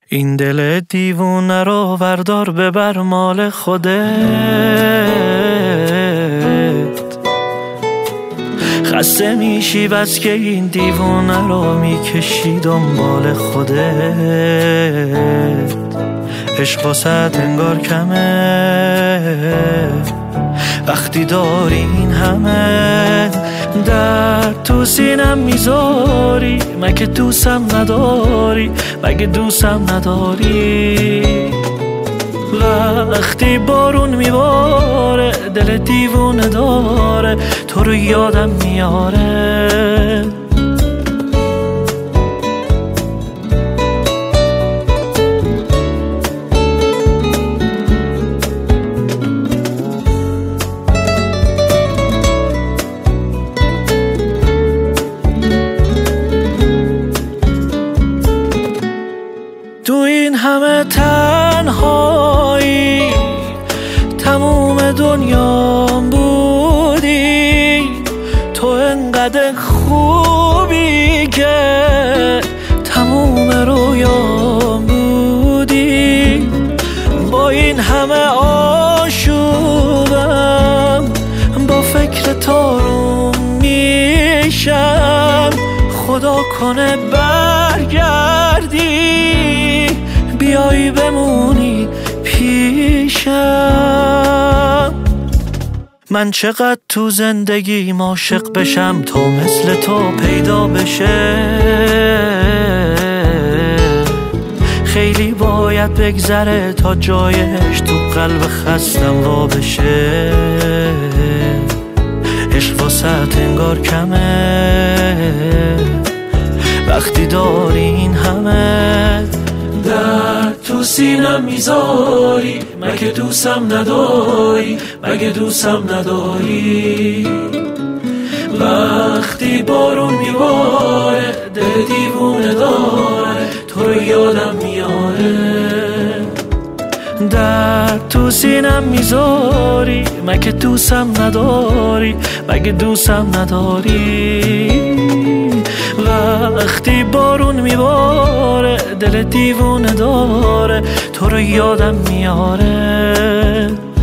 این دل دیوونه رو وردار ببر مال خودت، خسته میشی بس که این دیوونه رو میکشی دنبال خودت. عشق واسه انگار کمه وقتی داری این همه درد تو سینم میذاری. مگه دوستم نداری؟ مگه دوستم نداری؟ وقتی بارون میباره دل دیوونه داره تو رو یادم میاره. تو این همه تنهایی تموم دنیام بودی، تو انقدر خوبی که تموم رویام بودی. با این همه آشوبم با فکر تارون میشم، خدا کنه برگردی بیایی بمونی پیشم. من چقدر تو زندگی عاشق بشم تا مثل تو پیدا بشه، خیلی باید بگذره تا جایش تو قلب خستم وا بشه. عشق واسه انگار کمه وقتی داری این همه درد تو سینم میذاری. مگه دوستم نداری؟ مگه دوستم نداری؟ وقتی بارون میباره دل دیوونه داره تو رو یادم میاره. درد تو سینم میذاری. مگه دوستم نداری؟ مگه دوستم نداری؟ وقتی بارون میباره دل دیوونه داره تو رو یادم میاره.